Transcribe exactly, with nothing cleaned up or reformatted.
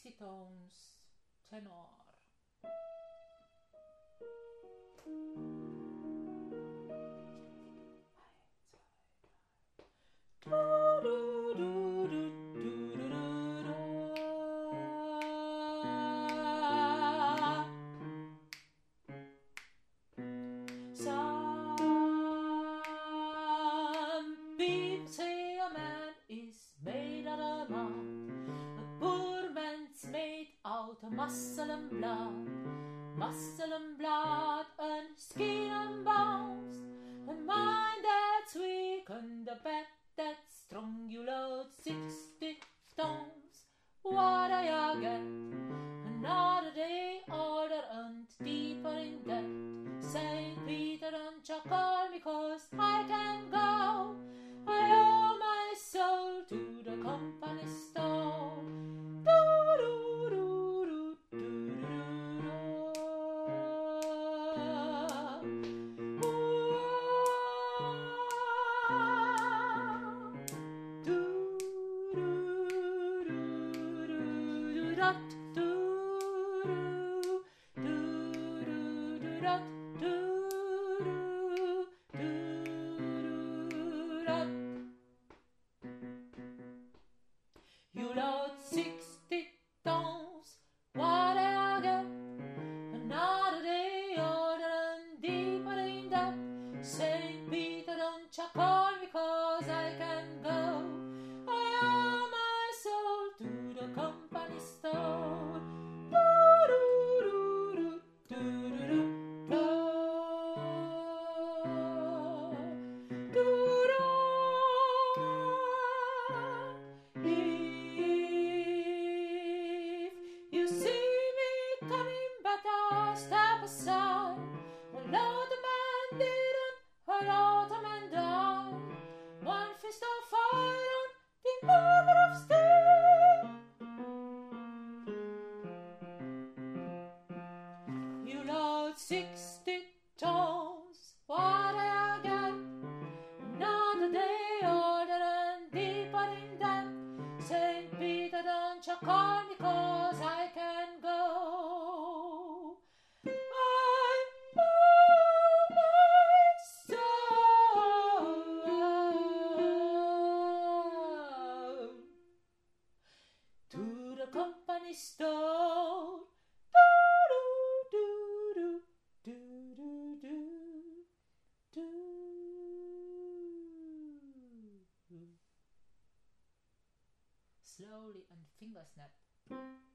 sixty tones tenor. Some people say a man is made out of mud, a poor man's made out of muscle and blood, muscle and blood and skin and bones. A mind that's weak and a back that's strong, you load sixty stones. What do you get? Another day older and deeper in debt. Saint Peter, don't you call me, 'cause I can go. I owe my soul to the company store. You load sixty tons, what do you get? Another day older and deeper in debt. Saint Peter, don't you call me, 'cause I can go. I owe my soul to the company store. You see me coming, but I'll step aside. A lot of men didn't, a lot of men died. One fist of iron, the other of steel. You load sixty tons, what do you get? Another day older and deeper in debt. Saint Peter, don't you call me, 'cause I can go. I owe my soul to the company store. Slowly and finger snap.